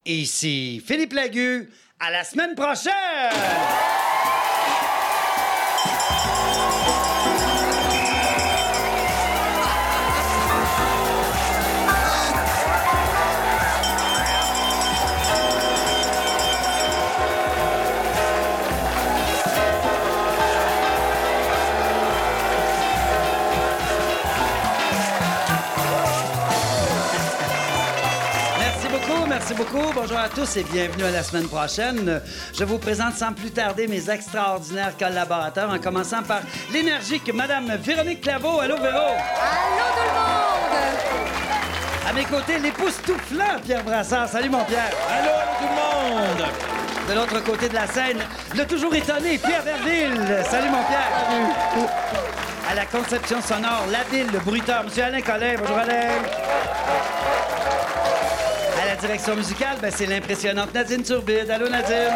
Ici Philippe Lagu. À la semaine prochaine! Merci beaucoup. Bonjour à tous et bienvenue à la semaine prochaine. Je vous présente sans plus tarder mes extraordinaires collaborateurs, en commençant par l'énergique Madame Véronique Claveau. Allô, Véro? Allô, tout le monde! À mes côtés, l'époustouflant Pierre Brassard. Salut, mon Pierre. Allô, tout le monde! De l'autre côté de la scène, le toujours étonné Pierre Verville. Salut, mon Pierre. Salut. À la conception sonore, l'habile, le bruiteur, M. Alain Collin. Bonjour, Alain. À la direction musicale, c'est l'impressionnante Nadine Turbide. Allô, Nadine?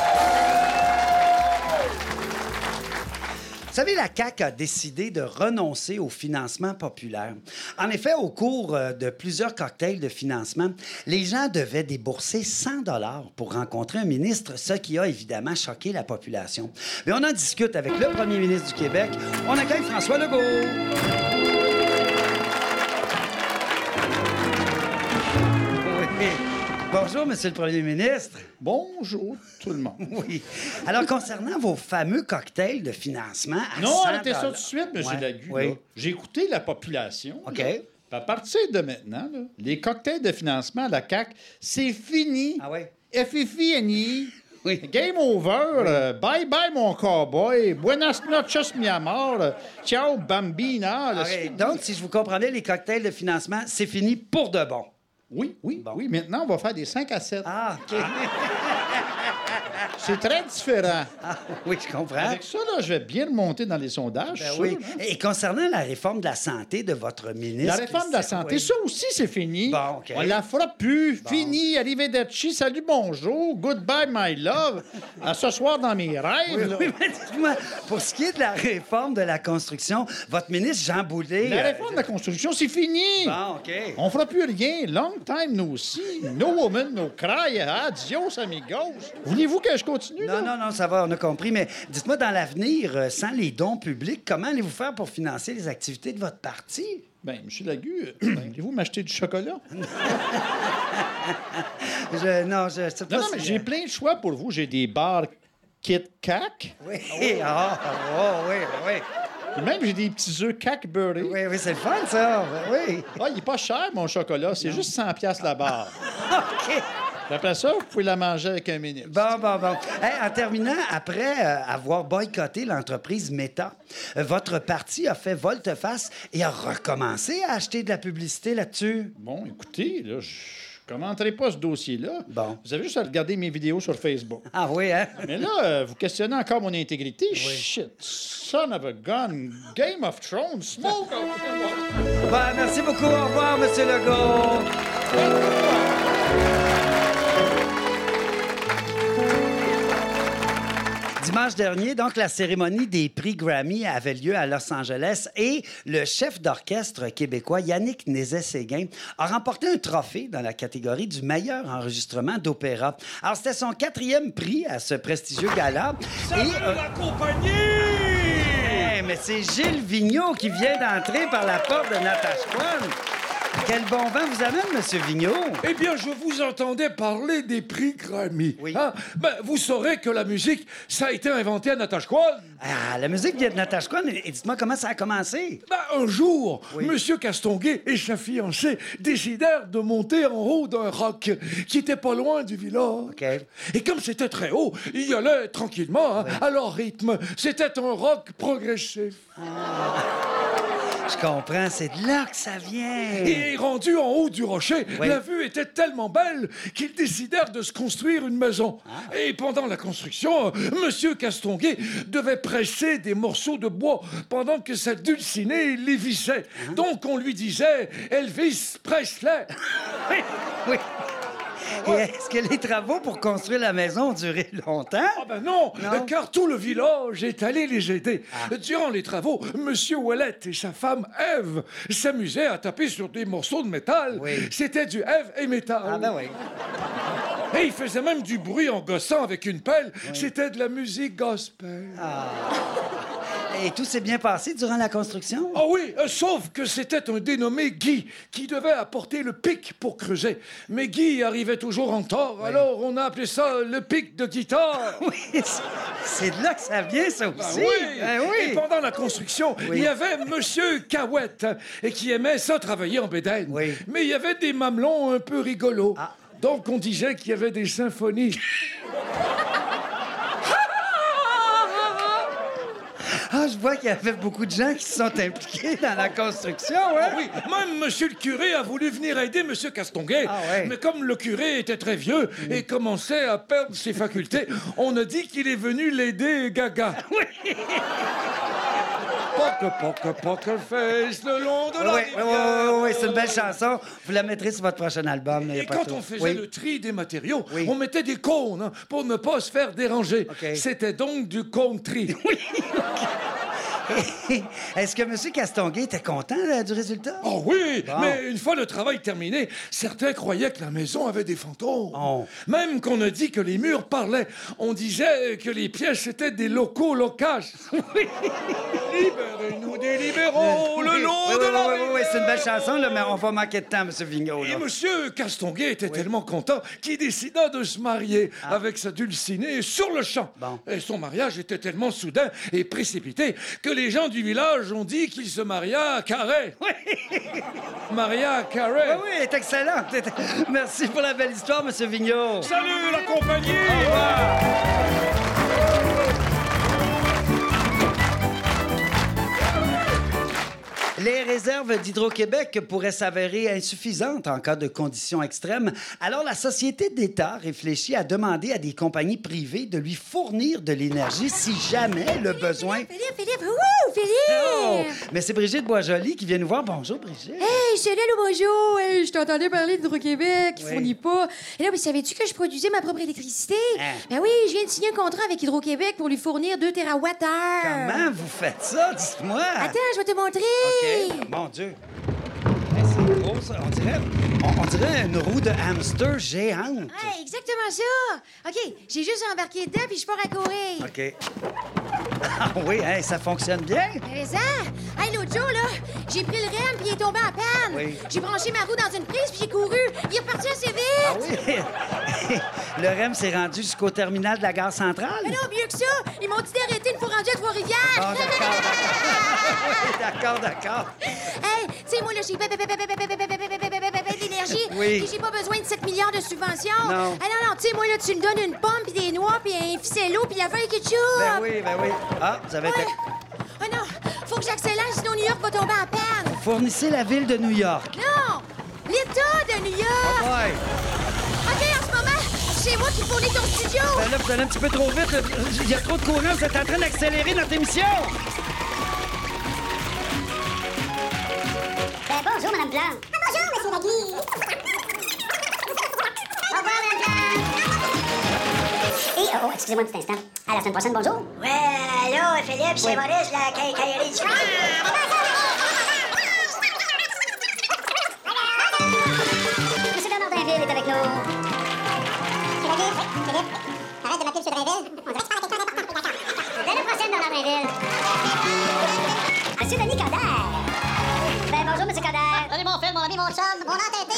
Vous savez, la CAQ a décidé de renoncer au financement populaire. En effet, au cours de plusieurs cocktails de financement, les gens devaient débourser 100 $ pour rencontrer un ministre, ce qui a évidemment choqué la population. Mais on en discute avec le premier ministre du Québec. On accueille François Legault. Bonjour, Monsieur le Premier ministre. Bonjour, tout le monde. Oui. Alors, concernant vos fameux cocktails de financement à Non, 100 arrêtez ça tout de suite, M. Lagu. Oui. J'ai écouté la population. OK. Là. À partir de maintenant, là, les cocktails de financement à la CAQ, c'est fini. Ah oui? FFI, Oui. Game over. Bye bye, mon cowboy. Buenas noches, mi amor. Ciao, bambina. OK. Donc, si je vous comprenais, les cocktails de financement, c'est fini pour de bon. Oui. Bon. Oui. Maintenant, on va faire des 5 à 7. Ah, OK. C'est très différent. Ah, oui, je comprends. Avec ça, là, je vais bien remonter dans les sondages. Ben sûr, oui. hein. Et concernant la réforme de la santé de votre ministre... La réforme de la santé, oui. ça aussi, c'est fini. Bon, OK. On la fera plus. Bon. Fini, arrivederci, salut, bonjour, goodbye, my love. À ce soir dans mes rêves. là. Oui, mais dites-moi, pour ce qui est de la réforme de la construction, votre ministre Jean Boulet... La réforme de la construction, c'est fini. Bon, OK. On fera plus rien. Long time, no see. No woman, no cry. Adios, amigos. Voulez-vous que je continue? là? Non, ça va, on a compris. Mais dites-moi, dans l'avenir, sans les dons publics, comment allez-vous faire pour financer les activités de votre parti? Ben, M. Lagu, allez-vous m'acheter du chocolat? Non, Mais j'ai plein de choix pour vous. J'ai des bars Kit Cac. Oui, oui. Et même, j'ai des petits œufs Cac beurrés. Oui, c'est le fun, ça. Oui. Ah, il est pas cher, mon chocolat. C'est juste 100 $ la barre. OK. Puis après ça, vous pouvez la manger avec un ministre. Bon. Hey, en terminant, après avoir boycotté l'entreprise Meta, votre parti a fait volte-face et a recommencé à acheter de la publicité là-dessus. Bon, écoutez, là, je commenterai pas ce dossier-là. Bon. Vous avez juste à regarder mes vidéos sur Facebook. Ah oui, hein? Mais là, vous questionnez encore mon intégrité. Oui. Shit. Son of a gun. Game of Thrones. Smoke. Merci beaucoup. Au revoir, M. Legault. Dimanche dernier, donc, la cérémonie des prix Grammy avait lieu à Los Angeles et le chef d'orchestre québécois Yannick Nézet-Séguin a remporté un trophée dans la catégorie du meilleur enregistrement d'opéra. Alors, c'était son 4e prix à ce prestigieux gala. La compagnie! Mais c'est Gilles Vigneault qui vient d'entrer par la porte de Natashquan. Quel bon vent vous amène, M. Vigneault? Eh bien, je vous entendais parler des prix Grammy. Oui. Hein? Vous saurez que la musique, ça a été inventé à Natashquan. Ah, la musique vient de Natashquan. Et dites-moi comment ça a commencé. Un jour, Oui. M. Castonguay et sa fiancée décidèrent de monter en haut d'un roc qui était pas loin du village. OK. Et comme c'était très haut, ils y allaient tranquillement, hein, à leur rythme. C'était un rock progressif. Je comprends, c'est de là que ça vient. Et rendu en haut du rocher, Oui. la vue était tellement belle qu'ils décidèrent de se construire une maison. Ah. Et pendant la construction, Monsieur Castonguay devait presser des morceaux de bois pendant que sa dulcinée les vissait. Ah. Donc on lui disait Elvis Presley. Oui. Et est-ce que les travaux pour construire la maison ont duré longtemps? Ah ben non, Non? car tout le village est allé les aider. Durant les travaux, Monsieur Ouellet et sa femme Ève s'amusaient à taper sur des morceaux de métal. Oui. C'était du heavy metal. Ah ben oui. Et il faisait même du bruit en gossant avec une pelle. C'était de la musique gospel. Et tout s'est bien passé durant la construction? Ah oui, sauf que c'était un dénommé Guy qui devait apporter le pic pour creuser. Mais Guy arrivait toujours en tort, alors on a appelé ça le pic de guitare. Oui, c'est de là que ça vient, ça aussi. Oui. Et pendant la construction, il y avait Monsieur Cahouette et qui aimait ça travailler en bédaine. Oui. Mais il y avait des mamelons un peu rigolos. Donc on disait qu'il y avait des symphonies. Ah, je vois qu'il y avait beaucoup de gens qui se sont impliqués dans la construction, hein? Oui, même monsieur le curé a voulu venir aider monsieur Castonguay. Mais comme le curé était très vieux et commençait à perdre ses facultés, on a dit qu'il est venu l'aider gaga. Oui. Poker face le long de la rivière. Oui, c'est une belle chanson. Vous la mettrez sur votre prochain album. Et quand on faisait le tri des matériaux, on mettait des cônes pour ne pas se faire déranger. C'était donc du cône tri. Oui. Est-ce que M. Castonguay était content du résultat? Oh oui, mais une fois le travail terminé, certains croyaient que la maison avait des fantômes. Même qu'on a dit que les murs parlaient. On disait que les pièces étaient des locaux locages. Oui. Libérez-nous des libéraux le long de la rivière. Oui, c'est une belle chanson, là, mais on va manquer de temps, M. Vigneault. Et M. Castonguay était tellement content qu'il décida de se marier avec sa dulcinée sur le champ. Et son mariage était tellement soudain et précipité que les gens du village ont dit qu'il se maria à Carré. Oui. Maria à Carré. Oui, elle est excellente. Merci pour la belle histoire, M. Vigneault. Salut, la compagnie! Au revoir. Les réserves d'Hydro-Québec pourraient s'avérer insuffisantes en cas de conditions extrêmes. Alors, la société d'État réfléchit à demander à des compagnies privées de lui fournir de l'énergie si jamais le besoin... Philippe! Wouhou! Philippe! Oh! Mais c'est Brigitte Boisjoli qui vient nous voir. Bonjour, Brigitte. Hey, salut, bonjour! Hey, je t'entendais parler d'Hydro-Québec, qui fournit pas. Et là, mais savais-tu que je produisais ma propre électricité? Ben oui, je viens de signer un contrat avec Hydro-Québec pour lui fournir 2 TWh. Comment vous faites ça? Dites-moi. Attends, je vais te montrer. OK. Mon Dieu. Hey, c'est gros, ça. On dirait une roue de hamster géante. Ouais, exactement ça. OK, j'ai juste embarqué dedans puis je pars à courir. OK. Ah oui, hey, ça fonctionne bien. Mais ça, hey, l'autre jour, là, j'ai pris le rem puis il est tombé en panne. Oui. J'ai branché ma roue dans une prise puis j'ai couru. Il est reparti assez vite. Ah oui? Le REM s'est rendu jusqu'au terminal de la gare centrale? Mais non, mieux que ça. Ils m'ont dit d'arrêter une fois rendu à Trois-Rivières. Ah, d'accord. Hey, tu sais, moi, là, j'ai de l'énergie. Oui. Puis j'ai pas besoin de 7 milliards de subventions. Non. Ah non, tu sais, moi, là, tu me donnes une pomme puis des noix puis un ficello puis la feuille ketchup. Ben oui. Ah, vous avez été... Ah non, faut que j'accélère, sinon New York va tomber en panne. Fournissez la ville de New York. Non, l'État de New York. Ouais. OK, en ce moment, c'est moi qui fournis ton studio. Ben là, vous allez un petit peu trop vite. Il y a trop de courant. Vous êtes en train d'accélérer notre émission. Bonjour, Mme Plante. Bonjour, Monsieur Nagui. Au revoir, Mme Plante. Et, excusez-moi un petit instant. À la semaine prochaine, bonjour. Ouais, allô, Philippe, c'est Maurice, la caillerie du soir. Monsieur Bernard Drainville est avec nous. Philippe, arrête de m'appeler Monsieur Drainville. On dirait que tu parles à quelqu'un d'important. D'accord. L'année prochaine, Bernard Drainville. Monsieur Denis Coderre. Ben, bonjour, Monsieur Coderre. Salut, mon frère, mon ami, mon chum, mon entêté.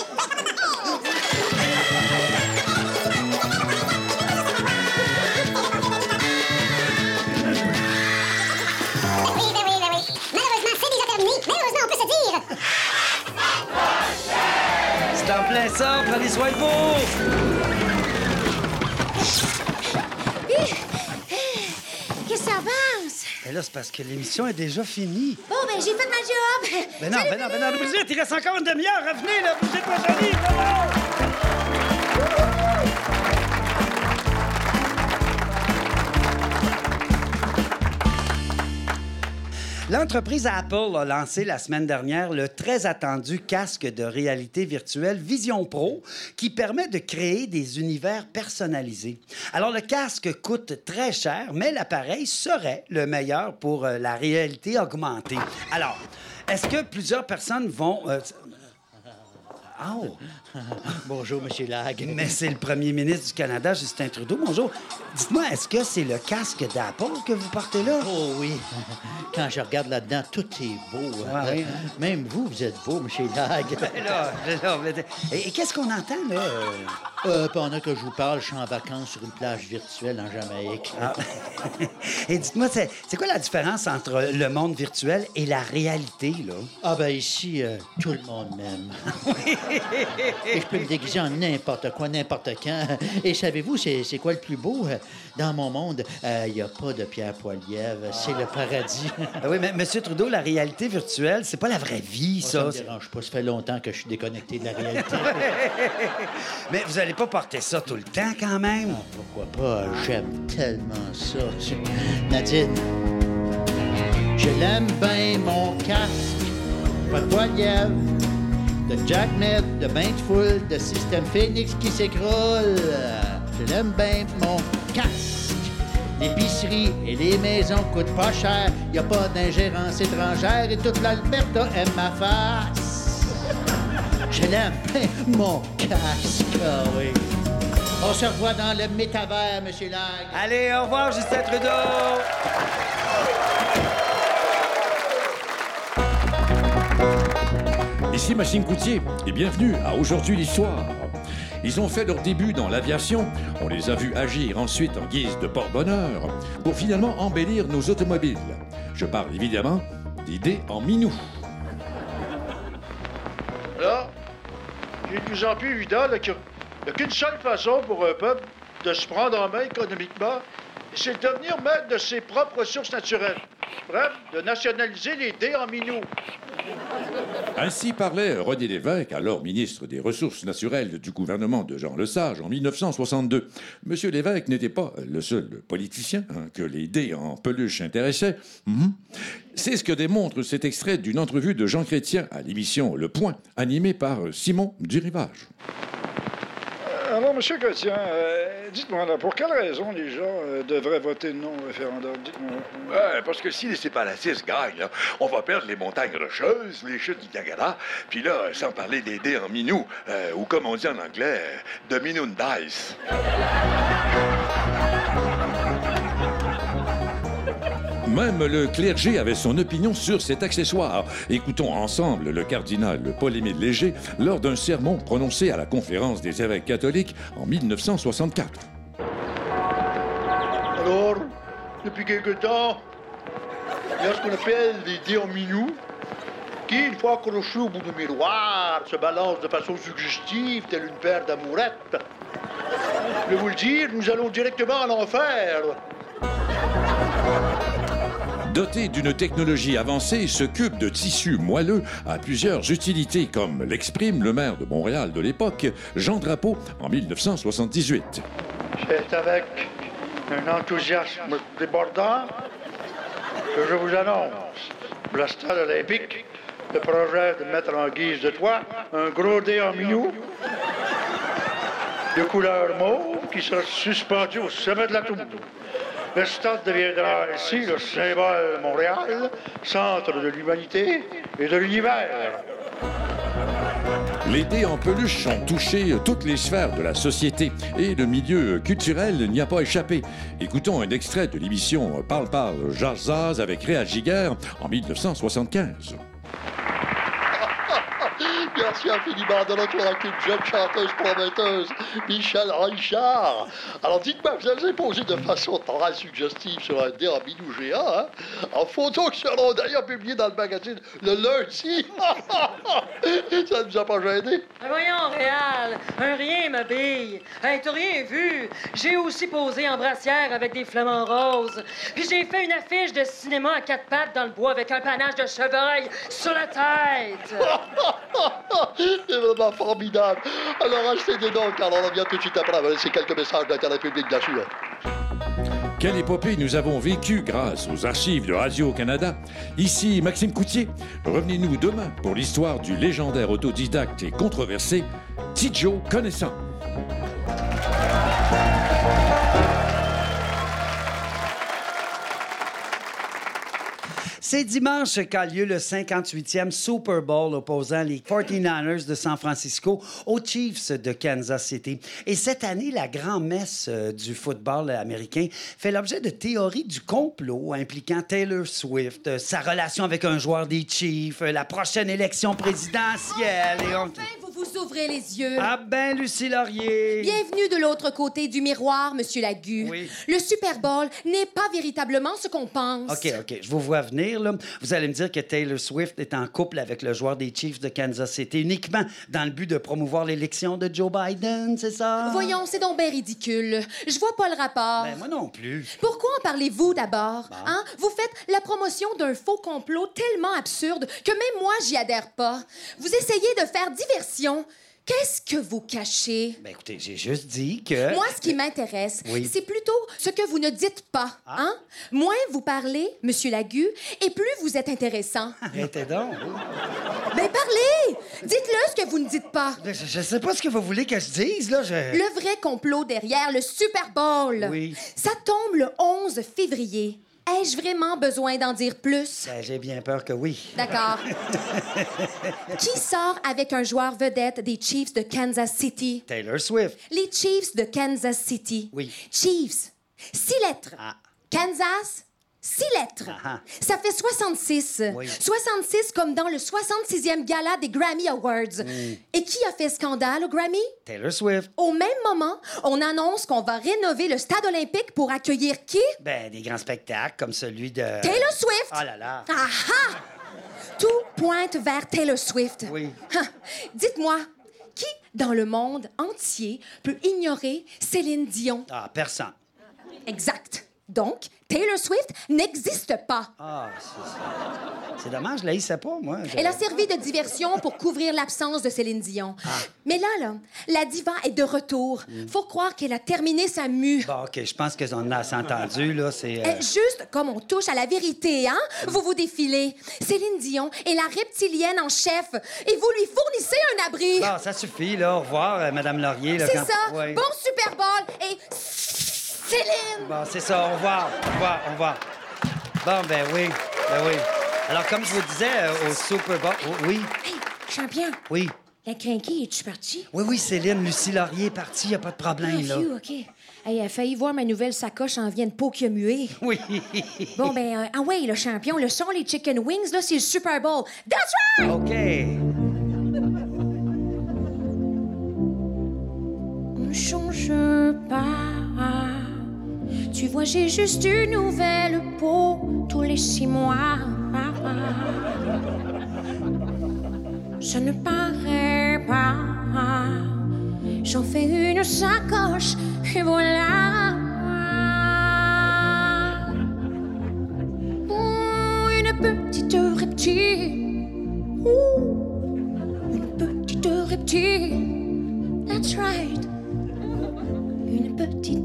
Oui. Malheureusement, c'est déjà terminé. Malheureusement, on peut se dire. C'est en plein ça. Prenez soin de vous. Qu'est-ce que ça avance? Mais là, c'est parce que l'émission est déjà finie. Bon, ben, j'ai fait ma job. Ben non, Brigitte, il reste encore une demi-heure. Revenez, là, Brigitte Boisjoli, bravo! L'entreprise Apple a lancé la semaine dernière le très attendu casque de réalité virtuelle Vision Pro qui permet de créer des univers personnalisés. Alors, le casque coûte très cher, mais l'appareil serait le meilleur pour la réalité augmentée. Alors, est-ce que plusieurs personnes vont... Oh! Bonjour, M. Lag. Mais c'est le premier ministre du Canada, Justin Trudeau. Bonjour. Dites-moi, est-ce que c'est le casque d'Apple que vous portez là? Oh oui. Quand je regarde là-dedans, tout est beau. Oui. Même vous êtes beau, M. Lag. Et qu'est-ce qu'on entend, là? Pendant que je vous parle, je suis en vacances sur une plage virtuelle en Jamaïque. Ah. Et dites-moi, c'est quoi la différence entre le monde virtuel et la réalité, là? Ah ben ici, tout le monde m'aime. Et je peux me déguiser en n'importe quoi, n'importe quand. Et savez-vous, c'est quoi le plus beau? Dans mon monde, il n'y a pas de Pierre Poilievre. C'est le paradis. Oui, mais M. Trudeau, la réalité virtuelle, c'est pas la vraie vie, ça. Ça me dérange pas. Ça fait longtemps que je suis déconnecté de la réalité. Mais vous allez pas porter ça tout le temps, quand même? Ah, pourquoi pas? J'aime tellement ça. Nadine, je l'aime bien, mon casque. Pas de Poilievre, de Jacknet, de bain de foule, de système Phoenix qui s'écroule. Je l'aime bien, mon casque. L'épicerie et les maisons coûtent pas cher. Y a pas d'ingérence étrangère et toute l'Alberta aime ma face. Je l'aime bien, mon casque, ah oui. On se revoit dans le métavers, M. Lag. Allez, au revoir, Justin Trudeau! Ici Maxime Coutier et bienvenue à Aujourd'hui l'Histoire. Ils ont fait leur début dans l'aviation, on les a vus agir ensuite en guise de porte-bonheur pour finalement embellir nos automobiles. Je parle évidemment d'idées en minou. Là, il est de plus en plus évident qu'il n'y a qu'une seule façon pour un peuple de se prendre en main économiquement, et c'est de devenir maître de ses propres ressources naturelles. Bref, de nationaliser les dés en minou. Ainsi parlait René Lévesque, alors ministre des Ressources naturelles du gouvernement de Jean Lesage en 1962. Monsieur Lévesque n'était pas le seul politicien que les dés en peluche intéressaient. C'est ce que démontre cet extrait d'une entrevue de Jean Chrétien à l'émission Le Point, animée par Simon Durivage. Alors, M. Chrétien, dites-moi, là, pour quelle raison les gens devraient voter non au référendum? Dites-moi. Parce que si les séparatistes gagnent, là, on va perdre les montagnes rocheuses, les chutes du Niagara, puis là, sans parler des dés en minou, ou comme on dit en anglais, de minou dice. Même le clergé avait son opinion sur cet accessoire. Écoutons ensemble le cardinal Paul-Émile Léger lors d'un sermon prononcé à la Conférence des évêques catholiques en 1964. Alors, depuis quelque temps, il y a ce qu'on appelle des dés en minou, qui, une fois accrochés au bout du miroir, se balancent de façon suggestive, telle une paire d'amourettes. Je vais vous le dire, nous allons directement à l'enfer. Doté d'une technologie avancée, ce cube de tissu moelleux a plusieurs utilités, comme l'exprime le maire de Montréal de l'époque, Jean Drapeau, en 1978. C'est avec un enthousiasme débordant que je vous annonce le stade olympique le projet de mettre en guise de toit un gros dé en minou de couleur mauve qui sera suspendu au sommet de la tour. Le stade deviendra ainsi le symbole de Montréal, centre de l'humanité et de l'univers. Les dés en peluche ont touché toutes les sphères de la société et le milieu culturel n'y a pas échappé. Écoutons un extrait de l'émission Parle Jazz avec Réal Giguère en 1975. Merci infiniment de retour avec une jeune chanteuse prometteuse, Michel Richard. Alors dites-moi, vous avez posé de façon très suggestive sur un dé en minou géant, hein? En photo qui seront d'ailleurs publiées dans le magazine le lundi. Ça ne nous a pas gêné. Voyons, Réal, un rien, ma bille. Hey, t'as rien vu? J'ai aussi posé en brassière avec des flamants roses. Puis j'ai fait une affiche de cinéma à 4 pattes dans le bois avec un panache de chevreuil sur la tête. C'est vraiment formidable. Alors achetez des dons, car on revient tout de suite après. C'est quelques messages d'intérêt public, bien sûr. Quelle épopée nous avons vécue grâce aux archives de Radio-Canada. Ici Maxime Coutier. Revenez-nous demain pour l'histoire du légendaire autodidacte et controversé Tidjo Connaissant. C'est dimanche qu'a lieu le 58e Super Bowl opposant les 49ers de San Francisco aux Chiefs de Kansas City. Et cette année, la grand-messe du football américain fait l'objet de théories du complot impliquant Taylor Swift, sa relation avec un joueur des Chiefs, la prochaine élection présidentielle et on... Enfin, vous vous ouvrez les yeux. Ah ben, Lucie Laurier! Bienvenue de l'autre côté du miroir, Monsieur Lagu. Oui. Le Super Bowl n'est pas véritablement ce qu'on pense. OK. Je vous vois venir, là. Vous allez me dire que Taylor Swift est en couple avec le joueur des Chiefs de Kansas City uniquement dans le but de promouvoir l'élection de Joe Biden, c'est ça? Voyons, c'est donc bien ridicule. Je vois pas le rapport. Ben, moi non plus. Pourquoi en parlez-vous d'abord? Hein? Vous faites la promotion d'un faux complot tellement absurde que même moi, j'y adhère pas. Vous essayez de faire diversion. Qu'est-ce que vous cachez? Ben écoutez, j'ai juste dit que... Moi, ce qui m'intéresse, Oui. c'est plutôt ce que vous ne dites pas. Hein? Moins vous parlez, Monsieur Lagu, et plus vous êtes intéressant. Arrêtez donc. Ben parlez! Dites-le ce que vous ne dites pas. Je sais pas ce que vous voulez que je dise, là. Le vrai complot derrière le Super Bowl. Oui. Ça tombe le 11 février. Ai-je vraiment besoin d'en dire plus? Ben, j'ai bien peur que oui. D'accord. Qui sort avec un joueur vedette des Chiefs de Kansas City? Taylor Swift. Les Chiefs de Kansas City. Oui. Chiefs. 6 lettres. Ah. Kansas. 6 lettres. Ah. Ça fait 66. Oui. 66 comme dans le 66e gala des Grammy Awards. Et qui a fait scandale au Grammy? Taylor Swift. Au même moment, on annonce qu'on va rénover le stade olympique pour accueillir qui? Ben, des grands spectacles comme celui de... Taylor Swift! Oh là là. Aha! Tout pointe vers Taylor Swift. Oui. Dites-moi, qui dans le monde entier peut ignorer Céline Dion? Ah, personne. Exact. Donc, Taylor Swift n'existe pas. Ah, c'est dommage, je la haïssais pas, moi. Elle a servi de diversion pour couvrir l'absence de Céline Dion. Mais là, la diva est de retour. Faut croire qu'elle a terminé sa mue. Bon, OK, je pense qu'on a assez entendu, là, c'est... Juste comme on touche à la vérité, hein? Vous vous défilez. Céline Dion est la reptilienne en chef et vous lui fournissez un abri. Bon, ça suffit, là. Au revoir, Madame Laurier. Là, C'est quand... ça. Ouais. Bon Super Bowl et Céline! Bon, c'est ça. Au revoir. Bon, ben oui. Alors, comme je vous disais, au Super Bowl... Oui, Hey, champion, oui. la crinquée, es-tu partie? Oui, Céline, Lucie Laurier est partie, y a pas de problème, là. Phew, OK. Hey, elle a failli voir ma nouvelle sacoche en vienne peau qui a mué. Oui. Bon, ben, le champion, le son, les chicken wings, là, c'est le Super Bowl. That's right! OK. On ne change pas. Tu vois, j'ai juste une nouvelle peau tous les 6 mois. Ça ne paraît pas. J'en fais une sacoche et voilà. Une petite reptile. Une petite reptile. That's right. Une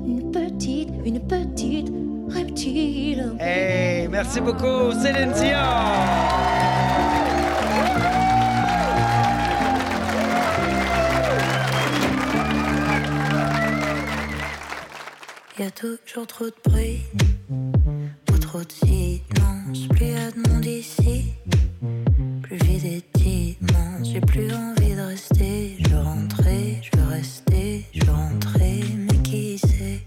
petite reptile. Hey, merci beaucoup, Céline Dion. Y a toujours trop de bruit, ou trop de silence. Plus y a de monde ici, plus vide est immense. J'ai plus envie de rester, je veux rentrer, je veux rester, je veux rentrer. Mais qui sait,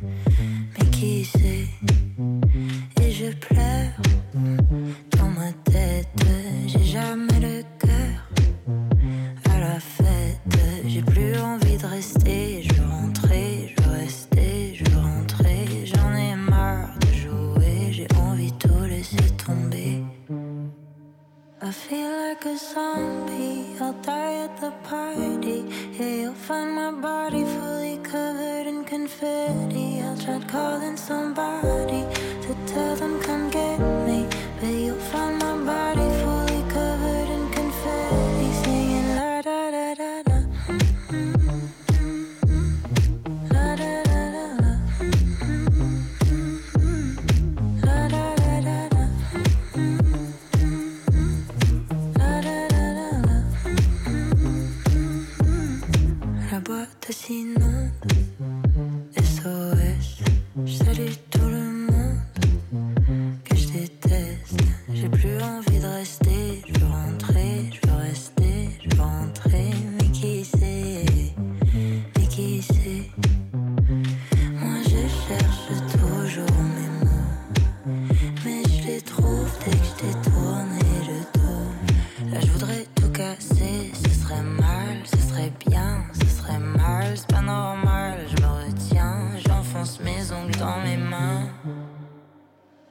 et je pleure dans ma tête. J'ai jamais le cœur à la fête. J'ai plus envie de rester, je veux rentrer, je veux rester, je veux rentrer. J'en ai marre de jouer, j'ai envie de tout laisser tomber. I feel like a zombie, I'll die at the party. Yeah, you'll find my body fully covered in confetti. I'll try calling somebody to tell them come get me, but you'll find my body fully covered in confetti, singing la da da da da. La da da da da. La da da da da. La boîte s'inonde, SOS, je salue tout le monde.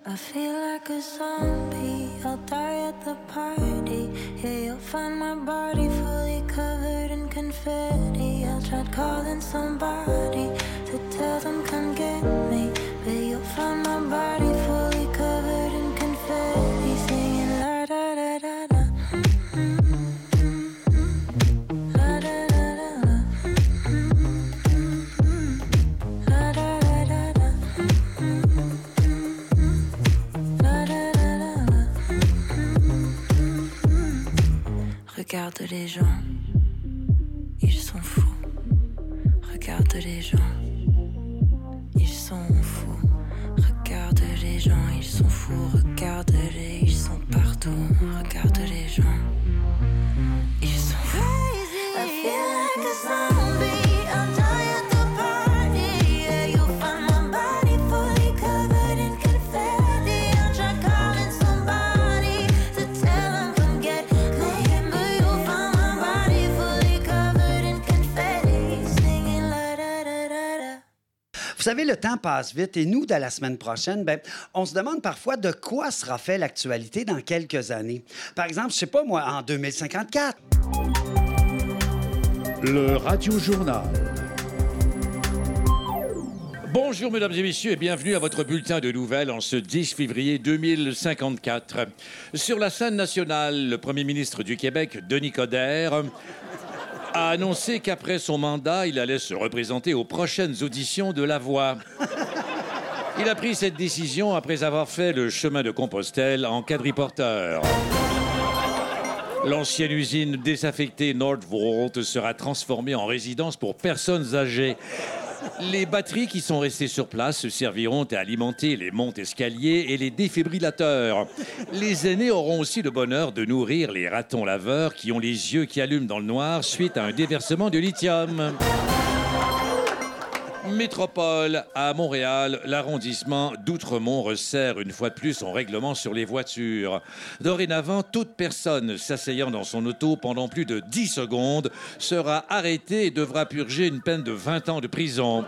I feel like a zombie, I'll die at the party. Yeah, you'll find my body fully covered in confetti. I tried calling somebody to tell them come get me, but you'll find my body fully covered in confetti, singing la da da da da. La da da da da. La da da da da. Regarde les gens, ils sont fous. Regarde les gens, ils sont fous. Regarde les gens, ils sont fous. Regarde-les, ils sont partout. Regarde les gens, ils sont fous. I feel like a zombie, I'll die at the party. Yeah, you'll find my body fully covered in confetti. I'll try calling somebody to tell them come get me, but you'll find my body fully covered in confetti, singing la da da da da. Vous savez, le temps passe vite et nous, de la semaine prochaine, on se demande parfois de quoi sera fait l'actualité dans quelques années. Par exemple, je sais pas moi, en 2054. Le Radio-Journal. Bonjour, mesdames et messieurs, et bienvenue à votre bulletin de nouvelles en ce 10 février 2054. Sur la scène nationale, le premier ministre du Québec, Denis Coderre, a annoncé qu'après son mandat, il allait se représenter aux prochaines auditions de La Voix. Il a pris cette décision après avoir fait le chemin de Compostelle en quadriporteur. L'ancienne usine désaffectée Nordvolt sera transformée en résidence pour personnes âgées. Les batteries qui sont restées sur place serviront à alimenter les montes-escaliers et les défibrillateurs. Les aînés auront aussi le bonheur de nourrir les ratons laveurs qui ont les yeux qui allument dans le noir suite à un déversement de lithium. Métropole, à Montréal, l'arrondissement d'Outremont resserre une fois de plus son règlement sur les voitures. Dorénavant, toute personne s'asseyant dans son auto pendant plus de 10 secondes sera arrêtée et devra purger une peine de 20 ans de prison.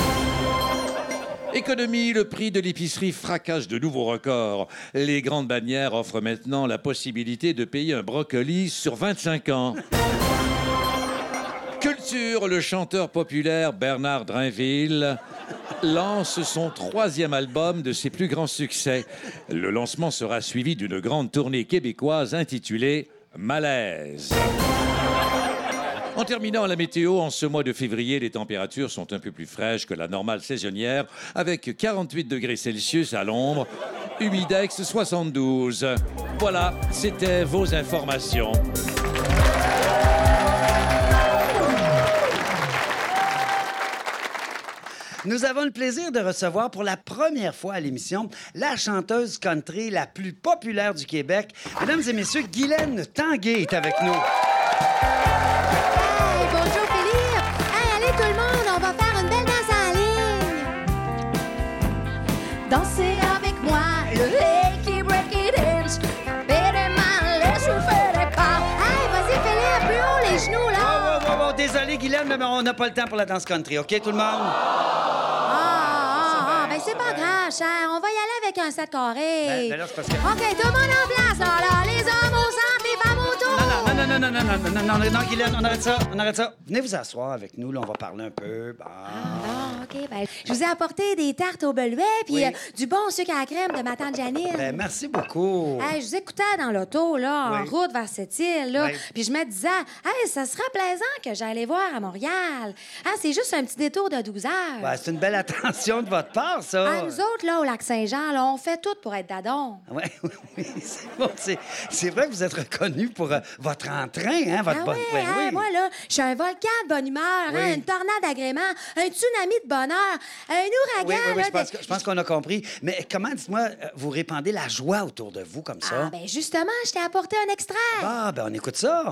Économie, le prix de l'épicerie fracasse de nouveaux records. Les grandes bannières offrent maintenant la possibilité de payer un brocoli sur 25 ans. Culture, le chanteur populaire Bernard Drinville lance son 3e album de ses plus grands succès. Le lancement sera suivi d'une grande tournée québécoise intitulée Malaise. En terminant la météo, en ce mois de février, les températures sont un peu plus fraîches que la normale saisonnière, avec 48 degrés Celsius à l'ombre, humidex 72. Voilà, c'était vos informations. Nous avons le plaisir de recevoir pour la première fois à l'émission la chanteuse country la plus populaire du Québec. Mesdames et messieurs, Guylaine Tanguay est avec nous. Hey, bonjour Philippe! Hey, allez tout le monde, on va faire une belle danse en ligne! Dansez avec moi, le Reiki Breaky Dance. Laisse vous faire des pas. Hey, vas-y Philippe, plus haut les genoux là! Oh, désolé Guylaine, mais on n'a pas le temps pour la danse country, OK tout le monde? Ben c'est pas grave, cher. On va y aller avec un 7 carré. Ben là, c'est parce que... OK, tout le monde en place, là. Les hommes au centre, les femmes autour. Non, Guylaine, on arrête ça. Venez vous asseoir avec nous, là, on va parler un peu. Bon. OK, ben je vous ai apporté des tartes au beluet puis Oui. Du bon sucre à la crème de ma tante Janine. Ben, merci beaucoup. Hey, je vous écoutais dans l'auto, là, en Oui. route vers cette île, là. Oui. Puis je me disais, hey, ça serait plaisant que j'allais voir à Montréal. Ah, c'est juste un petit détour de 12 heures. Ben, c'est une belle attention de votre part, ça. Ah, nous autres, là, au Lac-Saint-Jean, là, on fait tout pour être dadon. Oui, c'est bon. C'est vrai que vous êtes reconnu pour votre entrain, hein? Votre Ah ouais, moi, là, je suis un volcan de bonne humeur, Oui. hein, une tornade d'agrément, un tsunami de bonheur, un ouragan, Oui, là, je pense qu'on a compris. Mais comment, dites-moi, vous répandez la joie autour de vous comme ça? Ah, ben justement, je t'ai apporté un extrait. Ah, ben on écoute ça.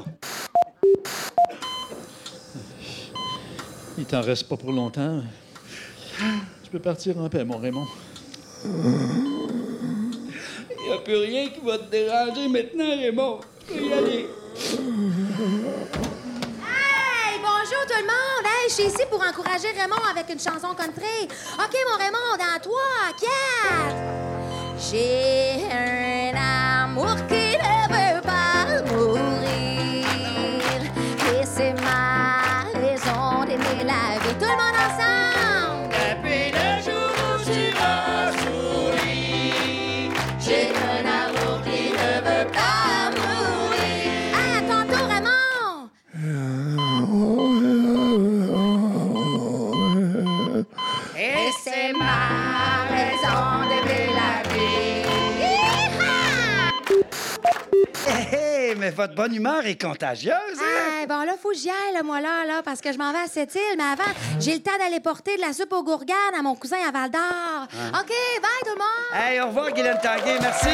Il t'en reste pas pour longtemps. Tu peux partir en paix, mon Raymond. Il n'y a plus rien qui va te déranger maintenant, Raymond. Tu peux y aller. Hey, bonjour tout le monde. Hey, je suis ici pour encourager Raymond avec une chanson country. OK, mon Raymond, dans 3, 4. J'ai un amour qui ne veut pas mourir. Et c'est ma raison d'aimer la vie. Tout le monde ensemble! Depuis le jour où tu m'as souri, j'ai un amour qui ne veut pas mourir. À ton tour, Raymond! Et c'est ma raison d'aimer la vie. Hé, mais votre bonne humeur est contagieuse, hein? Bon, là, faut que j'y aille, là, moi, là, parce que je m'en vais à cette île. Mais avant, j'ai le temps d'aller porter de la soupe aux gourganes à mon cousin à Val-d'Or. OK, bye, tout le monde! Hey, au revoir, Guylaine Tanguay, merci!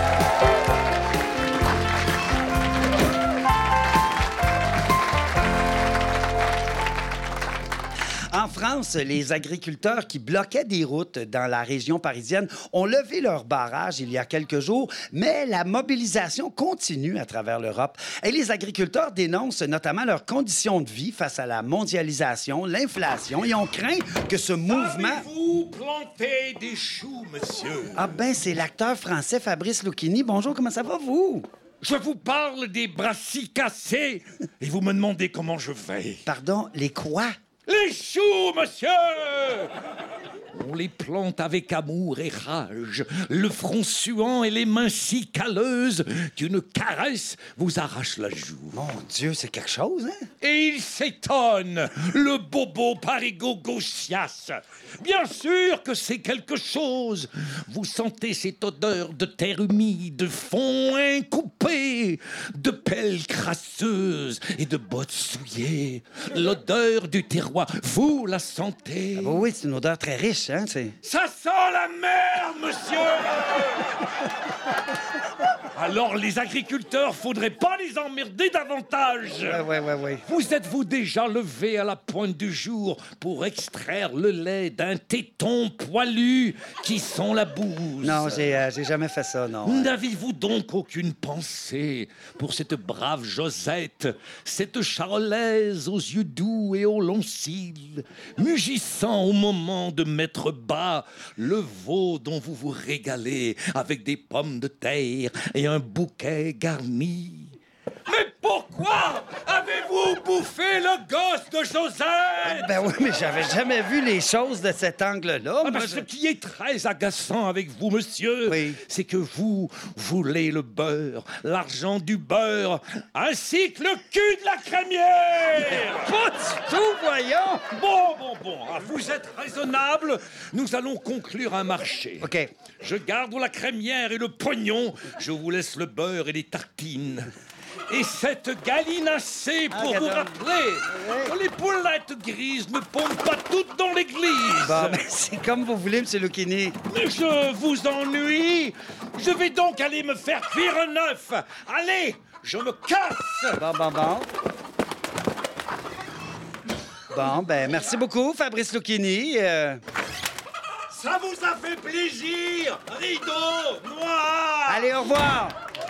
En France, les agriculteurs qui bloquaient des routes dans la région parisienne ont levé leur barrage il y a quelques jours, mais la mobilisation continue à travers l'Europe. Et les agriculteurs dénoncent notamment leurs conditions de vie face à la mondialisation, l'inflation, et on craint que ce mouvement... Avez-vous planté des choux, monsieur? Ah ben, c'est l'acteur français Fabrice Lucchini. Bonjour, comment ça va, vous? Je vous parle des brassicacées et vous me demandez comment je vais. Pardon, les quoi? Les choux, monsieur! On les plante avec amour et rage, le front suant et les mains si calleuses qu'une caresse vous arrache la joue. Mon Dieu, c'est quelque chose, hein? Et il s'étonne, le bobo parigo-gauchias. Bien sûr que c'est quelque chose. Vous sentez cette odeur de terre humide, de foin coupé, de pelles crasseuses et de bottes souillées. L'odeur du terroir, vous la sentez? Ah bah oui, c'est une odeur très riche, hein? Ça sent la merde, monsieur! Alors, les agriculteurs, faudrait pas les emmerder davantage. Ouais. Vous êtes-vous déjà levé à la pointe du jour pour extraire le lait d'un téton poilu qui sent la bouse? Non, j'ai jamais fait ça, non. N'avez-vous donc aucune pensée pour cette brave Josette, cette charolaise aux yeux doux et aux longs cils, mugissant au moment de mettre bas le veau dont vous vous régalez avec des pommes de terre et un bouquet garni? Mais pourquoi avez-vous bouffé le gosse de Josette? Ben oui, mais j'avais jamais vu les choses de cet angle-là. Ce qui est très agaçant avec vous, monsieur, c'est que vous voulez le beurre, l'argent du beurre, ainsi que le cul de la crémière! Pas du tout, voyons! Bon, vous êtes raisonnable, nous allons conclure un marché. OK. Je garde la crémière et le pognon, je vous laisse le beurre et les tartines. Et cette gallinacée pour vous rappeler que les poulettes grises ne pondent pas toutes dans l'église. Bon, ben, c'est comme vous voulez, M. Lucchini. Mais je vous ennuie. Je vais donc aller me faire cuire un œuf. Allez, je me casse. Bon. Bon, ben, merci beaucoup, Fabrice Lucchini. Ça vous a fait plaisir, rideau noir. Allez, au revoir.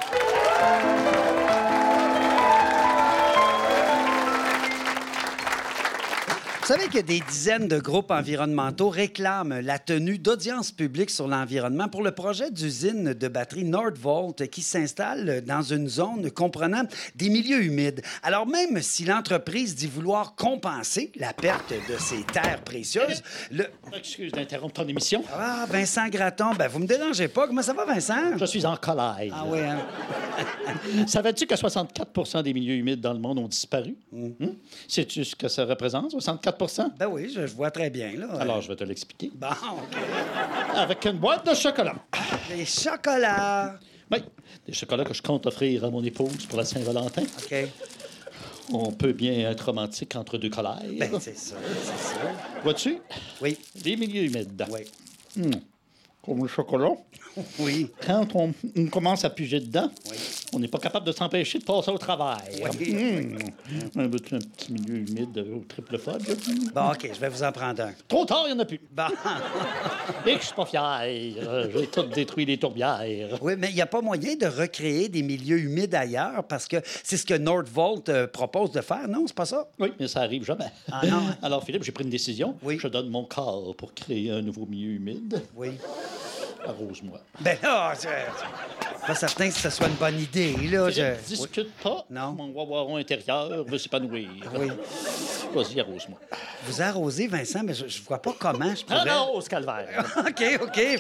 Vous savez que des dizaines de groupes environnementaux réclament la tenue d'audiences publiques sur l'environnement pour le projet d'usine de batterie Nordvolt qui s'installe dans une zone comprenant des milieux humides. Alors même si l'entreprise dit vouloir compenser la perte de ses terres précieuses, Excuse d'interrompre ton émission. Ah, Vincent Gratton, ben vous me dérangez pas. Comment ça va, Vincent? Je suis en colère. Ah oui, hein? Savais-tu que 64 des milieux humides dans le monde ont disparu? Sais-tu ce que ça représente, 64 Ben oui, je vois très bien, là. Alors, je vais te l'expliquer. Bon, OK. Avec une boîte de chocolat. Des chocolats. Oui, des chocolats que je compte offrir à mon épouse pour la Saint-Valentin. OK. On peut bien être romantique entre deux colères. Ben, c'est ça. Vois-tu? Oui. Des milieux humides. Oui. Comme le chocolat. Oui. Quand on commence à piger dedans, on n'est pas capable de s'empêcher de passer au travail. Oui. Un petit milieu humide au triple fod. Bon, OK, je vais vous en prendre un. Trop tard, il n'y en a plus. Bon. Et que je suis pas fier. J'ai tout détruit les tourbières. Oui, mais il n'y a pas moyen de recréer des milieux humides ailleurs parce que c'est ce que Nordvolt propose de faire, non? C'est pas ça? Oui, mais ça arrive jamais. Ah non? Alors, Philippe, j'ai pris une décision. Oui. Je donne mon corps pour créer un nouveau milieu humide. Oui. Arrose-moi. Ben là, je suis pas certain que ce soit une bonne idée, là. Philippe, discute pas. Non. Mon wawaron intérieur veut s'épanouir. Oui. Vas-y, arrose-moi. Vous arrosez, Vincent, mais je vois pas comment je pourrais... Arrose, calvaire. OK.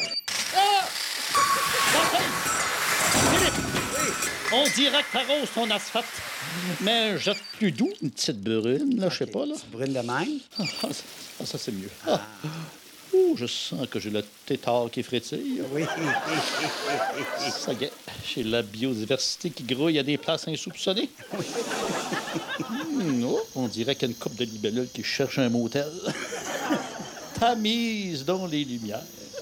Philippe, on dirait que t'arroses ton asphalte. Mais un jet plus doux, une petite brune, là, je sais pas, là. Brune de même? Ça, c'est mieux. Ouh, je sens que j'ai le tétard qui frétille. Oui. Ça y est, j'ai la biodiversité qui grouille à des places insoupçonnées. Oh, on dirait qu'il y a une couple de libellules qui cherche un motel. Tamise dans les lumières.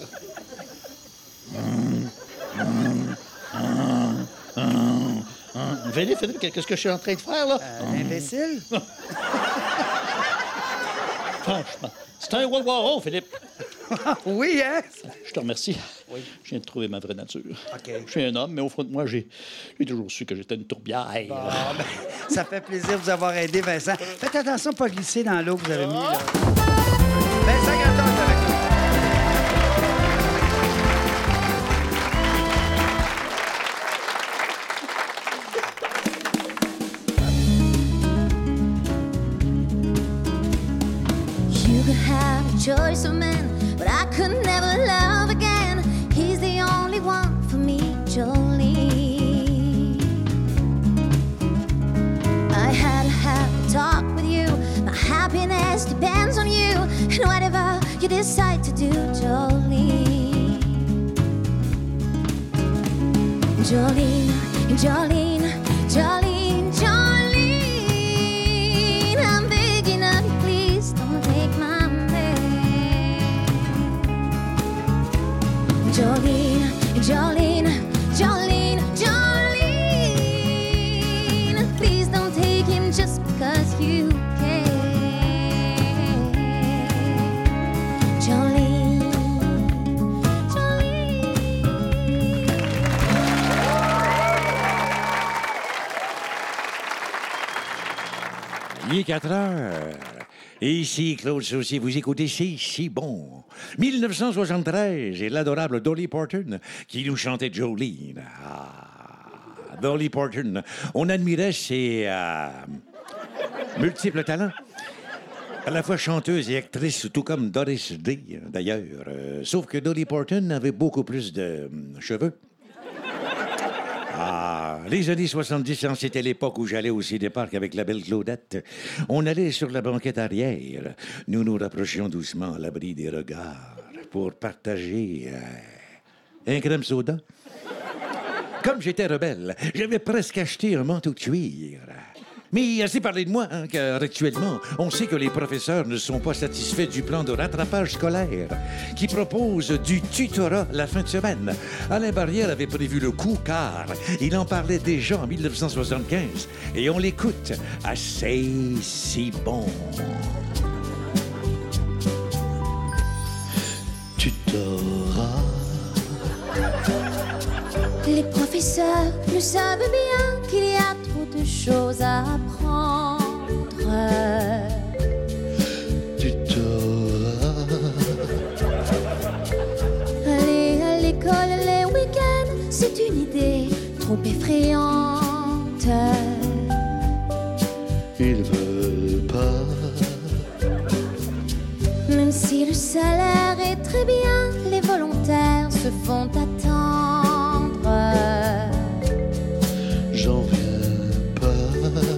Philippe, qu'est-ce que je suis en train de faire, là? Imbécile? Franchement, c'est un wawaron, Philippe. Oui, hein? Je te remercie. Oui. Je viens de trouver ma vraie nature. OK. Je suis un homme, mais au fond de moi, j'ai toujours su que j'étais une tourbière. Bon, ben, ça fait plaisir de vous avoir aidé, Vincent. Faites attention à ne pas glisser dans l'eau que vous avez mis, là. Vincent Gratton est avec nous. You could have a choice of men, but I could never love again. He's the only one for me, Jolene. I had to have a talk with you. My happiness depends on you, and whatever you decide to do, Jolene. Jolene, Jolene, Jolene, Jolene. I'm begging of you, please don't take my man. Jolene, Jolene, Jolene, Jolene. Please don't take him just because you can. Jolene, Jolene. Il est 4 heures. Et ici, Claude Saucier, vous écoutez C'est si bon. 1973, et l'adorable Dolly Parton qui nous chantait Jolene. Ah, Dolly Parton. On admirait ses multiples talents. À la fois chanteuse et actrice, tout comme Doris Day, d'ailleurs. Sauf que Dolly Parton avait beaucoup plus de cheveux. Ah, les années 70, c'était l'époque où j'allais au ciné-parc avec la belle Claudette. On allait sur la banquette arrière. Nous nous rapprochions doucement à l'abri des regards pour partager un crème soda. Comme j'étais rebelle, j'avais presque acheté un manteau de cuir. Mais assez parlé de moi, hein, car actuellement, on sait que les professeurs ne sont pas satisfaits du plan de rattrapage scolaire qui propose du tutorat la fin de semaine. Alain Barrière avait prévu le coup car il en parlait déjà en 1975. Et on l'écoute à C'est si bon. Tutorat. Les professeurs le savent bien qu'il y a trop de choses à apprendre. Tutorat. Aller à l'école les week-ends, c'est une idée trop effrayante. Ils veulent pas. Même si le salaire est très bien, les volontaires se font attendre. J'en viens pas.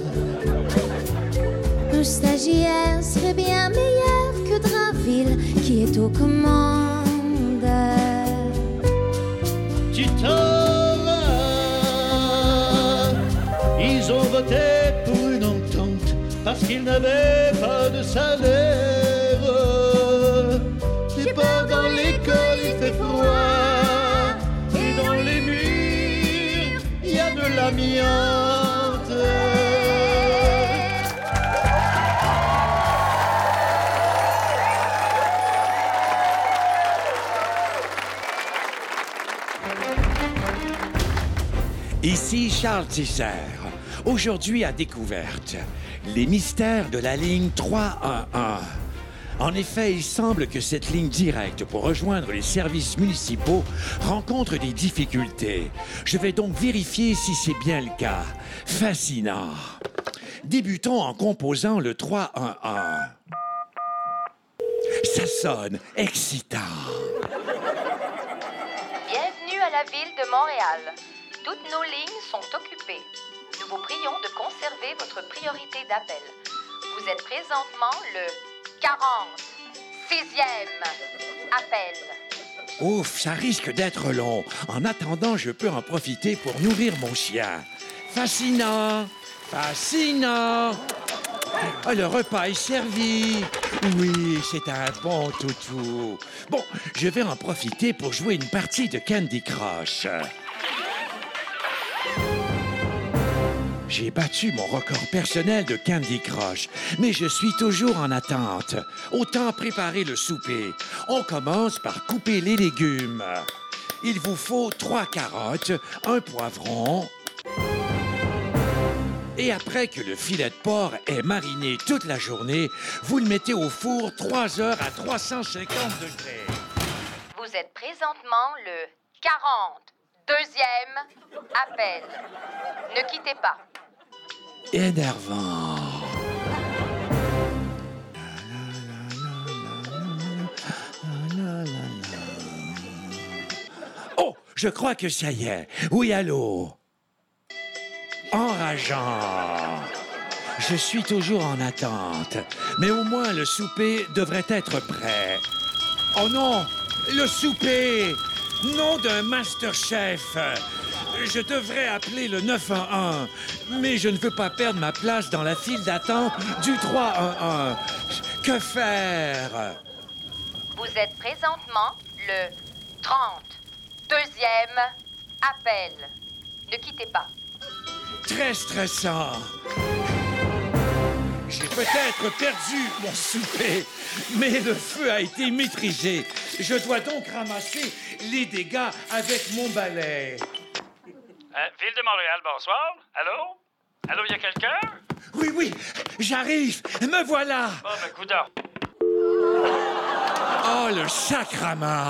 Un stagiaire serait bien meilleur que Drainville qui est aux commandes. Tutorat. Ils ont voté pour une entente parce qu'ils n'avaient pas de salaire. J'ai peur dans l'école, il fait froid. Et dans les murs, il y a de l'amiante. Ici Charles Tisser. Aujourd'hui à Découverte, les mystères de la ligne 311. En effet, il semble que cette ligne directe pour rejoindre les services municipaux rencontre des difficultés. Je vais donc vérifier si c'est bien le cas. Fascinant. Débutons en composant le 311. Ça sonne excitant. Bienvenue à la ville de Montréal. Toutes nos lignes sont occupées. Nous vous prions de conserver votre priorité d'appel. Vous êtes présentement le 46e appel. Ouf, ça risque d'être long. En attendant, je peux en profiter pour nourrir mon chien. Fascinant! Fascinant! Ah, le repas est servi. Oui, c'est un bon toutou. Bon, je vais en profiter pour jouer une partie de Candy Crush. J'ai battu mon record personnel de Candy Crush, mais je suis toujours en attente. Autant préparer le souper. On commence par couper les légumes. Il vous faut 3 carottes, un poivron. Et après que le filet de porc est mariné toute la journée, vous le mettez au four 3 heures à 350 degrés. Vous êtes présentement le 42e appel. Ne quittez pas. Énervant. Oh, je crois que ça y est. Oui, allô? Enrageant. Je suis toujours en attente, mais au moins le souper devrait être prêt. Oh non, le souper! Nom d'un masterchef! Je devrais appeler le 911, mais je ne veux pas perdre ma place dans la file d'attente du 311. Que faire? Vous êtes présentement le 32e appel. Ne quittez pas. Très stressant. J'ai peut-être perdu mon souper, mais le feu a été maîtrisé. Je dois donc ramasser les dégâts avec mon balai. Ville de Montréal, bonsoir. Allô? Allô, il y a quelqu'un? Oui, oui, j'arrive. Me voilà. Bon, ben, coudonc. Oh, le sacrament.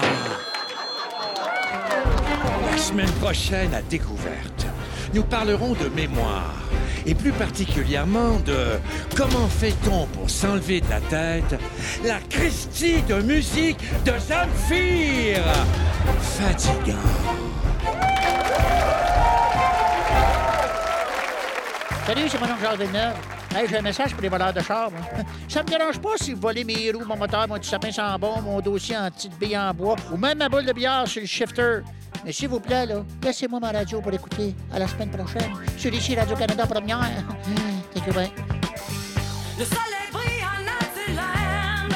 La semaine prochaine, à Découverte, nous parlerons de mémoire. Et plus particulièrement de comment fait-on pour s'enlever de la tête la Christie de musique de Zamfir. Fatigant. Salut, c'est mon oncle Jacques Villeneuve. Hey, j'ai un message pour les voleurs de char. Moi. Ça me dérange pas si vous volez mes roues, mon moteur, mon petit sapin sans bon, mon dossier en petite bille en bois ou même ma boule de billard sur le shifter. Mais s'il vous plaît, là, laissez-moi ma radio pour l'écouter à la semaine prochaine. Sur ici Radio-Canada Première. Thank you, bye. Le soleil brille en Naziland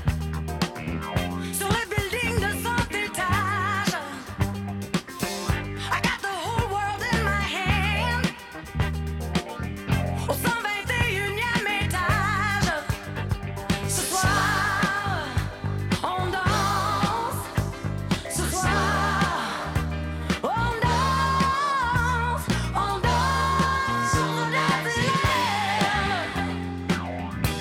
sur le building de 100 étages. I got the whole world in my hand. Au 121e étage. Ce soir, on danse. Ce soir, on danse. On danse sur Naziland.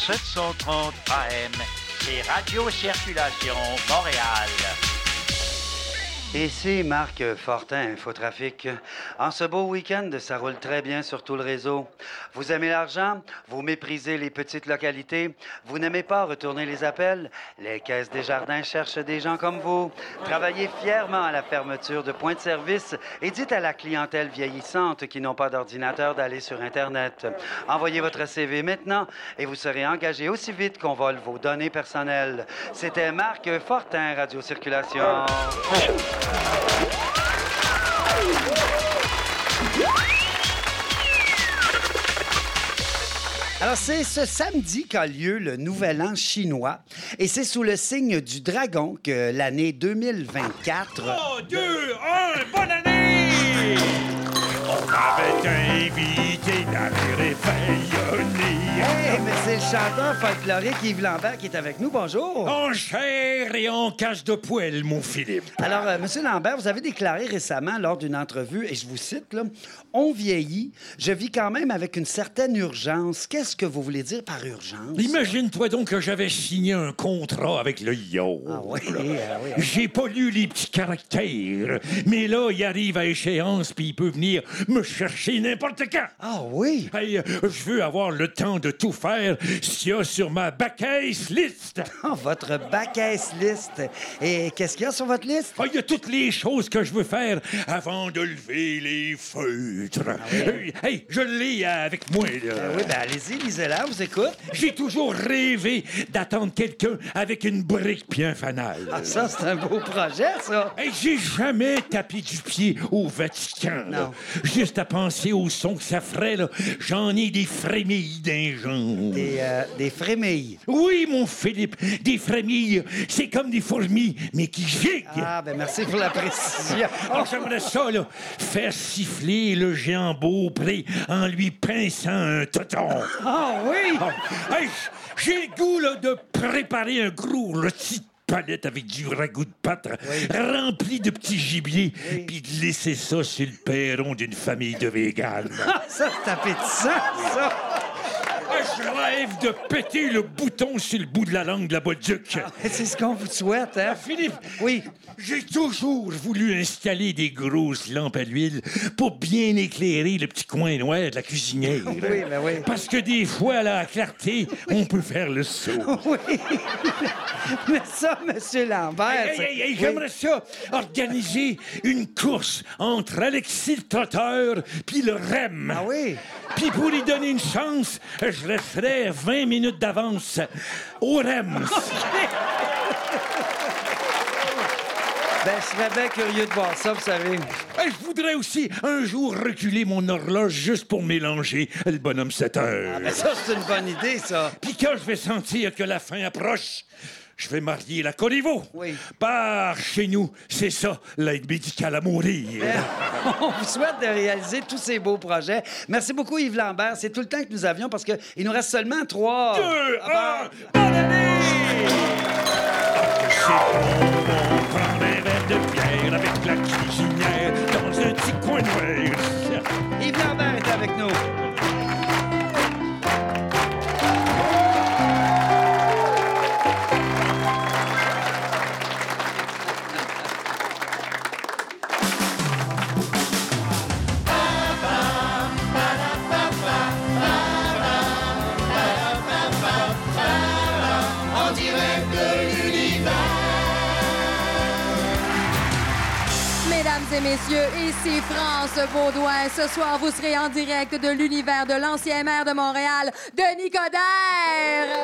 730 AM. C'est Radio Circulation Montréal. Ici Marc Fortin, Infotrafic. En ce beau week-end, ça roule très bien sur tout le réseau. Vous aimez l'argent? Vous méprisez les petites localités? Vous n'aimez pas retourner les appels? Les Caisses des Jardins cherchent des gens comme vous. Travaillez fièrement à la fermeture de points de service et dites à la clientèle vieillissante qui n'ont pas d'ordinateur d'aller sur Internet. Envoyez votre CV maintenant et vous serez engagé aussi vite qu'on vole vos données personnelles. C'était Marc Fortin, Radio Circulation. Alors, c'est ce samedi qu'a lieu le Nouvel An chinois et c'est sous le signe du dragon que l'année 2024... 3, 2, 1, bonne année! On m'avait invité d'aller réveillonner. Hey, mais c'est le chanteur folklorique Yves Lambert qui est avec nous. Bonjour. En chair et en cache de poêle, mon Philippe. Alors, Monsieur Lambert, vous avez déclaré récemment lors d'une entrevue, et je vous cite, là, « On vieillit, je vis quand même avec une certaine urgence. » Qu'est-ce que vous voulez dire par urgence? Imagine-toi donc que j'avais signé un contrat avec le Yo. Ah oui, J'ai pas lu les petits caractères, mais là, il arrive à échéance puis il peut venir me chercher n'importe quand. Ah oui? Hey, je veux avoir le temps de tout faire s'il y a sur ma back-case list. Oh, votre back-case list. Et qu'est-ce qu'il y a sur votre liste? Il y a toutes les choses que je veux faire avant de lever les feutres. Ah oui? Hey, je l'ai avec moi, là. Oui, ben allez-y, lisez-la, vous écoute. J'ai toujours rêvé d'attendre quelqu'un avec une brique puis un fanal. Ah, ça, c'est un beau projet, ça. Hey, j'ai jamais tapé du pied au Vatican. Là. Juste à penser au son que ça ferait, là, j'en ai des frémilles d'un genre. Des frémilles? Oui, mon Philippe, des frémilles. C'est comme des fourmis, mais qui giguent. Ah, ben merci pour la précision. Alors, j'aimerais ça, là, faire siffler le géant Beaupré en lui pinçant un toton. Ah oui? Hey, j'ai le goût, là, de préparer un gros rôti de palette avec du ragoût de pâte rempli de petits gibiers, puis de laisser ça sur le perron d'une famille de véganes. Ah, ça, c'est appétissant, ça! Je rêve de péter le bouton sur le bout de la langue de la Bolduc. Ah, c'est ce qu'on vous souhaite, hein? Philippe, oui. J'ai toujours voulu installer des grosses lampes à l'huile pour bien éclairer le petit coin noir de la cuisinière. Oui, ben oui. Parce que des fois, à la clarté, on peut faire le saut. Oui. Mais ça, Monsieur Lambert... J'aimerais ça organiser une course entre Alexis le trotteur puis le REM. Ah oui? Puis pour lui donner une chance, je laisserais 20 minutes d'avance au REM. Ben, je serais bien curieux de voir ça, vous savez. Je voudrais aussi un jour reculer mon horloge juste pour mélanger le bonhomme 7 heures. Ah, ben ça, c'est une bonne idée, ça. Puis quand je vais sentir que la fin approche, je vais marier la Corriveau. Oui. Par chez nous, c'est ça, l'aide médicale à mourir. Ben, on vous souhaite de réaliser tous ces beaux projets. Merci beaucoup, Yves Lambert. C'est tout le temps que nous avions parce qu'il nous reste seulement 3... 2, 1, bonne année! C'est bon, on prend un verre de bière avec la cuisinière dans un petit coin noir. Yves Lambert est avec nous. Mesdames et messieurs, ici France Baudouin. Ce soir, vous serez en direct de l'univers de l'ancien maire de Montréal, Denis Coderre.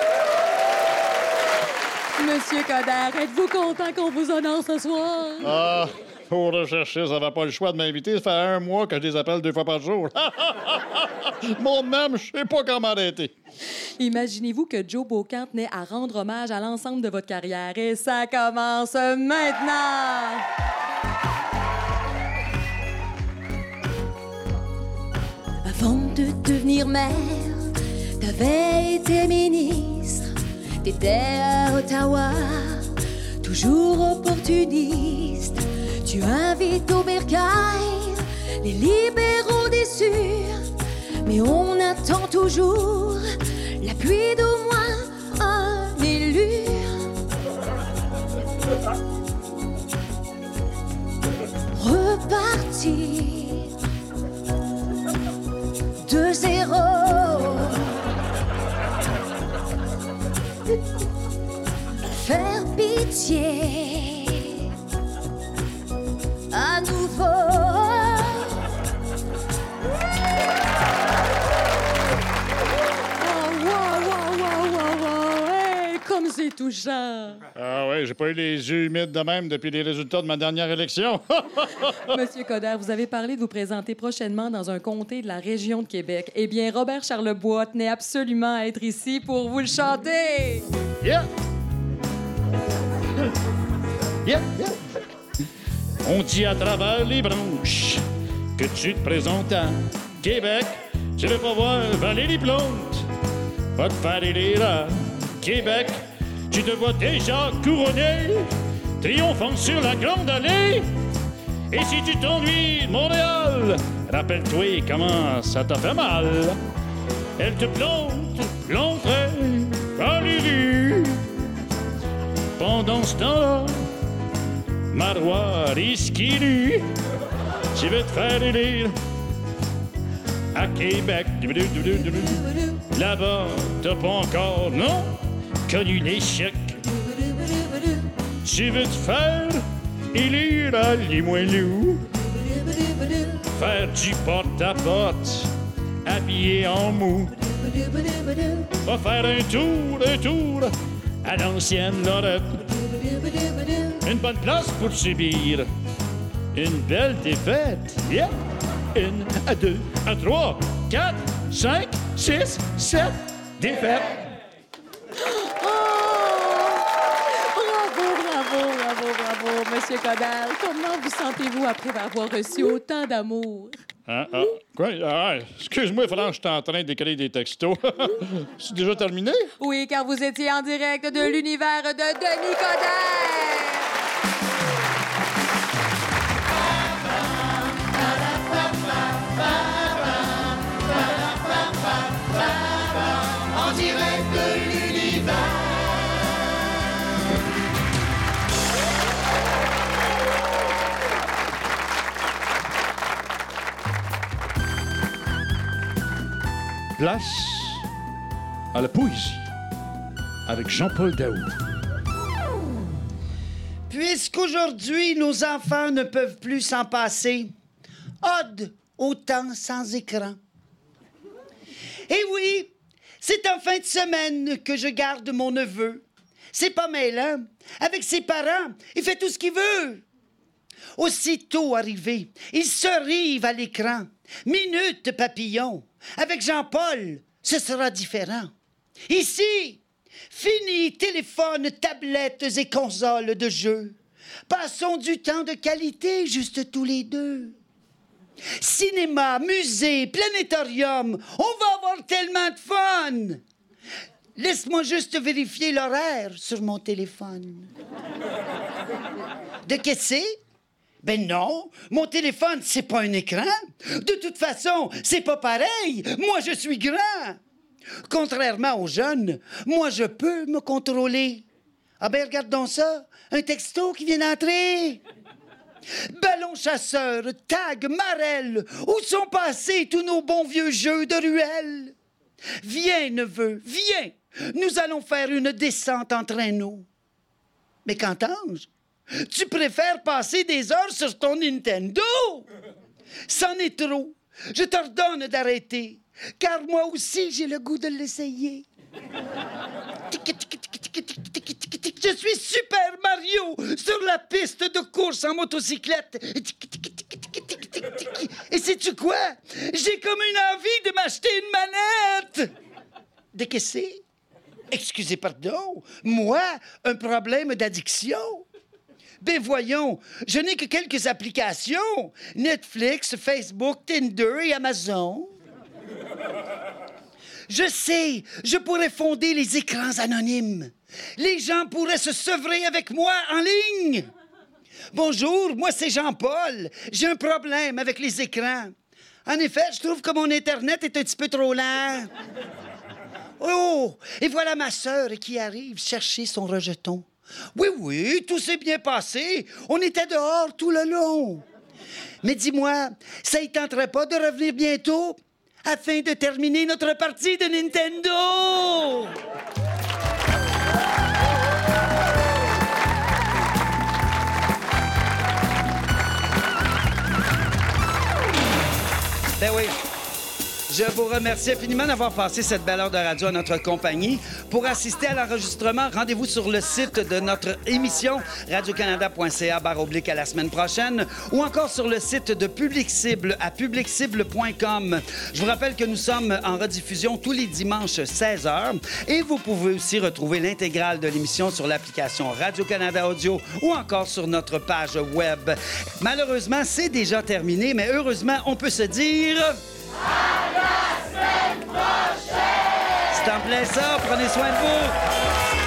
Monsieur Coderre, êtes-vous content qu'on vous honore ce soir? Ah, pour rechercher, ça va pas le choix de m'inviter. Ça fait 1 mois que je les appelle 2 fois par jour. Mon même, je sais pas comment arrêter. Imaginez-vous que Joe Beaucamp tenait à rendre hommage à l'ensemble de votre carrière. Et ça commence maintenant! Avant de devenir maire, t'avais été ministre. T'étais à Ottawa, toujours opportuniste. Tu invites au bercail les libéraux déçus. Mais on attend toujours la puis d'au moins un élu. Repartir de zéro. Faire pitié à nouveau. Comme c'est touchant. Ah ouais, j'ai pas eu les yeux humides de même depuis les résultats de ma dernière élection. Monsieur Coderre, vous avez parlé de vous présenter prochainement dans un comté de la région de Québec. Eh bien, Robert Charlebois tenait absolument à être ici pour vous le chanter. Yeah! Yeah, yeah. On dit à travers les branches que tu te présentes à Québec. Tu veux pas voir Valérie Plante, va te faire élire à Québec. Tu te vois déjà couronné, triomphant sur la grande allée. Et si tu t'ennuies de Montréal, rappelle-toi comment ça t'a fait mal. Elle te plante l'entrée à l'élue. Pendant ce temps-là, Marois risqué, tu veux te faire élire à Québec. Là-bas, t'as pas encore, non, connu l'échec. Tu veux te faire élire à Limoilou, faire du porte-à-porte, habillé en mou. Va faire un tour à l'ancienne Lorette. Une bonne place pour subir une belle défaite. Yeah! 1, à 2, à 3, 4, 5, 6, 7 défaites. Bravo, Monsieur Coderre. Comment vous sentez-vous après avoir reçu autant d'amour? Quoi? Excuse-moi, Franck, je suis en train d'écrire des textos. C'est déjà terminé? Oui, car vous étiez en direct de l'univers de Denis Coderre. En direct de l'univers. Place à la poésie avec Jean-Paul Daou. Puisqu'aujourd'hui, nos enfants ne peuvent plus s'en passer, ode au temps sans écran. Et oui, c'est en fin de semaine que je garde mon neveu. C'est pas mêlant. Avec ses parents, il fait tout ce qu'il veut. Aussitôt arrivé, il se rive à l'écran. Minute papillon. Avec Jean-Paul, ce sera différent. Ici, fini téléphone, tablettes et consoles de jeux. Passons du temps de qualité juste tous les deux. Cinéma, musée, planétorium, on va avoir tellement de fun. Laisse-moi juste vérifier l'horaire sur mon téléphone. De qu'est-ce que c'est? Ben non, mon téléphone, c'est pas un écran. De toute façon, c'est pas pareil. Moi, je suis grand. Contrairement aux jeunes, moi, je peux me contrôler. Ah ben, regardons ça. Un texto qui vient d'entrer. Ballon chasseur, tag, marelle. Où sont passés tous nos bons vieux jeux de ruelle? Viens, neveu, viens. Nous allons faire une descente en traîneau. Mais qu'entends-je? Tu préfères passer des heures sur ton Nintendo? C'en est trop. Je t'ordonne d'arrêter, car moi aussi, j'ai le goût de l'essayer. Je suis Super Mario sur la piste de course en motocyclette. Et sais-tu quoi? J'ai comme une envie de m'acheter une manette. De qu'est-ce que c'est? Excusez, pardon. Moi, un problème d'addiction? Ben voyons, je n'ai que quelques applications. Netflix, Facebook, Tinder et Amazon. Je sais, je pourrais fonder les écrans anonymes. Les gens pourraient se sevrer avec moi en ligne. Bonjour, moi c'est Jean-Paul. J'ai un problème avec les écrans. En effet, je trouve que mon Internet est un petit peu trop lent. Oh! Et voilà ma sœur qui arrive chercher son rejeton. Oui, tout s'est bien passé. On était dehors tout le long. Mais dis-moi, ça ne tenterait pas de revenir bientôt afin de terminer notre partie de Nintendo? Ben oui. Je vous remercie infiniment d'avoir passé cette belle heure de radio à notre compagnie. Pour assister à l'enregistrement, rendez-vous sur le site de notre émission, radiocanada.ca/à la semaine prochaine, ou encore sur le site de Public Cible à publiccible.com. Je vous rappelle que nous sommes en rediffusion tous les dimanches 16h et vous pouvez aussi retrouver l'intégrale de l'émission sur l'application Radio-Canada Audio ou encore sur notre page web. Malheureusement, c'est déjà terminé, mais heureusement, on peut se dire... À la semaine prochaine! C'est en plein ça, prenez soin de vous!